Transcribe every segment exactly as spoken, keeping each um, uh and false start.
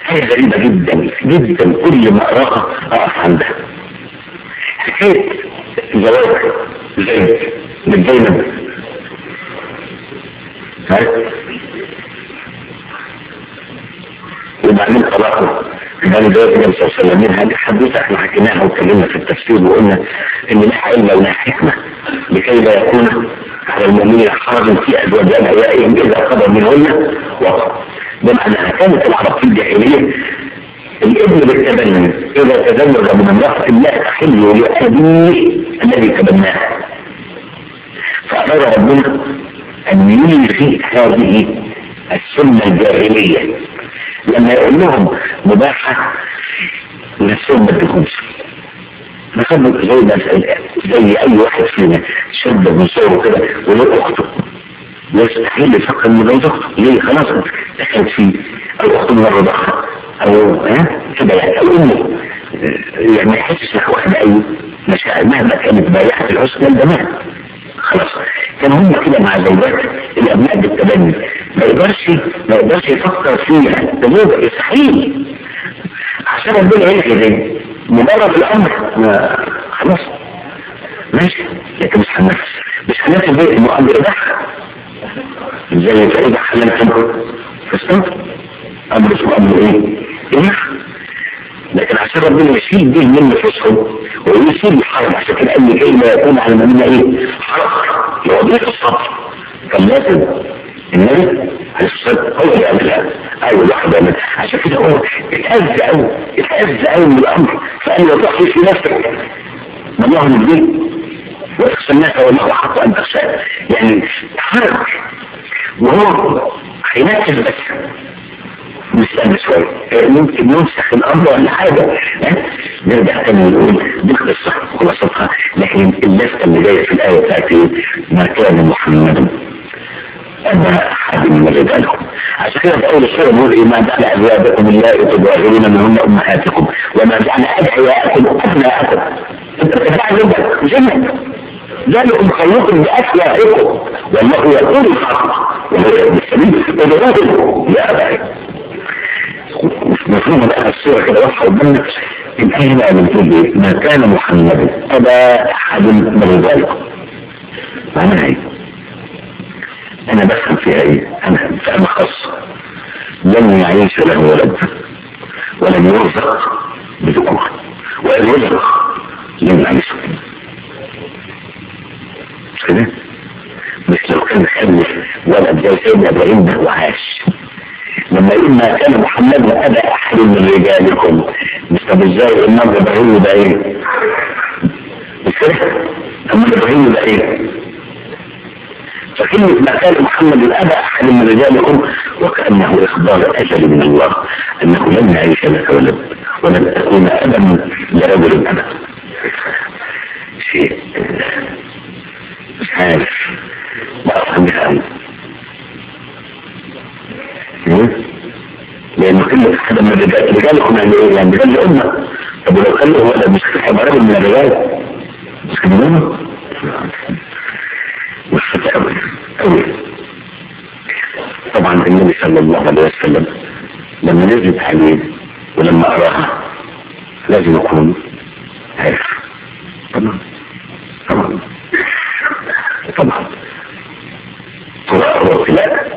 حاجة غريبة جدا جدا، كل ما اقراها اقف عندها. حكاية زواج زيد من زينب، ها؟ وبعدين طلاقه كان ده النبي صلى الله عليه وسلم. هذه حديثة احنا حكيناها واتكلمنا في التفسير وقلنا ان لا علم ولا حكمة لكي لا يكون على المؤمنين حرج في ازواج ادعيائهم اذا قضوا منهن وطأ. بمعنى كانت العرب في الجاهلية الابن بالتبني اذا تزوج من امرأة لا تحل لأبيه الذي تبناها، فأراد ربنا ان يلغي هذه السنة الجاهلية لما يقول لهم مباحة نفسهم بالخمس. نخبط زي زي اي واحد فينا شد من صوره كده ولو اخته يستحيل يفكر من زوج اخته. ليه؟ خلاص دخلت فيه، او اخته من الرضاعة او ها كده يعني، او امه يعني ما يحسش لك واحدة اي مشاعر مهما كانت بايعة الحسنى الجمال. خلاص كان هم كده مع زوجات الابناء بالتبني، ما يقدرش ما يقدرش يفكر فيها تزوج يستحيل عشان ربنا يلغي زي مجرد الامر. خلاص ماشي، لكن مش هنفس مش هنفس زي المؤمر ده زي فإذا حلمتم فاستمتوا امر اسمه امر ايه؟ ايه؟ لكن عشان ربنا يشيل دين من نفسهم ويشيل الحرب، عشان كده قال لي كي لا يكون على المؤمنين ايه؟ حرب يوضيح الصبر. كان لازم النبي عليه الصلاة والسلام هو اللي قالها اول واحد قالها، عشان كده هو اتأذى قوي اتأذى قوي من الامر، فقال له تحفظ في نفسك ما الله من الدين وتخشى الناس والله حق ان تخشى، يعني حرب وهو هينفذ بس نستنى شوية ممكن ننسخ الامر ولا حاجة. نرجع تاني نقول دي قصة خلاصتها، لكن اللفتة اللي جاية في الآية بتاعتي ما كان محمد أبا أحد من رجالكم. عشان كده في أول السورة بيقول إيه؟ ما جعل أزواجكم اللائي تظاهرون منهن أمهاتكم وما جعل أدعياءكم أبناءكم. أنت بتدعي زوجك مش ابنك، ذلكم خلقكم بأسمائكم والله يقول الحق وهو يهدي السبيل ادعوهم لآبائكم. مفهوم بقى الصورة كده واضحة قدامنا. الآية بقى بتقول إيه؟ ما كان محمد أبا أحد من رجالكم. معناها إيه؟ أنا بفهم فيها إيه؟ أنا فهم خاصة. لن يعيش له ولد ولن يرزق بذكور، وإن يرزق لن يعيش مش كده؟ مش لو كان خلف ولد زي سيدنا إبراهيم ده وعاش. لما يقول ما كان محمد أبا أحد من رجالكم، مش طب ازاي النبي إبراهيم ده إيه؟ مش كده؟ أما إبراهيم ده إيه؟ فكلمة ما كان محمد أبا أحد من رجالكم وكأنه إخبار أجل من الله أنه لن يعيش لك ولد ولن تكون أبا لرجل أبدا. شيء مش عارف ما أفهمها أوي، لأنه كلمة أحد من الرجال رجالكم يعني إيه؟ يعني رجال الأمة. طب ولو كان له ولد مش هيبقى رجل من الرجال؟ مش كده؟ مش أوي أوي. طبعا النبي صلى الله عليه وسلم لما نزلت عليه ولما أراها لازم يكون عارف. طبعا طبعا طبعا قراءة وقلاء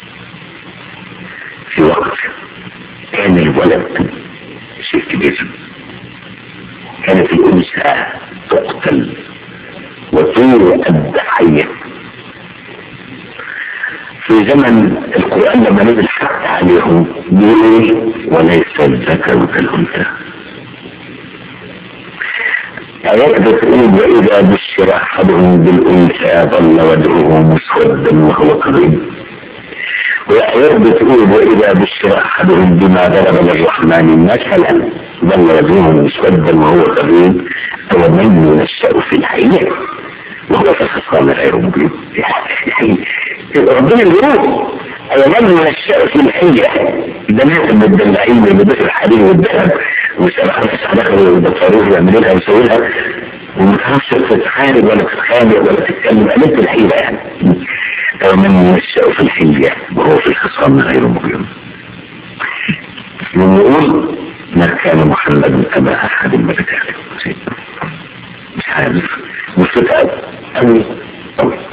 في وقت كان الولد شيء كبير، كانت الأنثى تقتل وتوأد حية. في زمن القرآن لما نزل حتى عليهم بيقول وليس الذكر كالأنثى. آيات بتقول وإذا بشر أحدهم بالأنثى ظل وجهه مسودا وهو كظيم، وآيات بتقول وإذا بشر أحدهم بما ضرب للرحمن مثلا ظل وجهه مسودا وهو كظيم ومن ينشأ في الحياة وهو في الخصام غير مبين. يعني ربنا يقول ومن ينشأ في الحياة البنات المدلعين ويلبسوا الحرير والذهب ويسألوا يسألوا ويبطروه ويعملوا لها ويسووا لها وما تعرفش تتحارب ولا تتخانق ولا تتكلم. قلت الحيلة يعني ومن ينشأ في الحياة وهو في الخصام غير مبين. كان محمد أبا أحد من رجاله. مش عارف مش قوي قوي قوي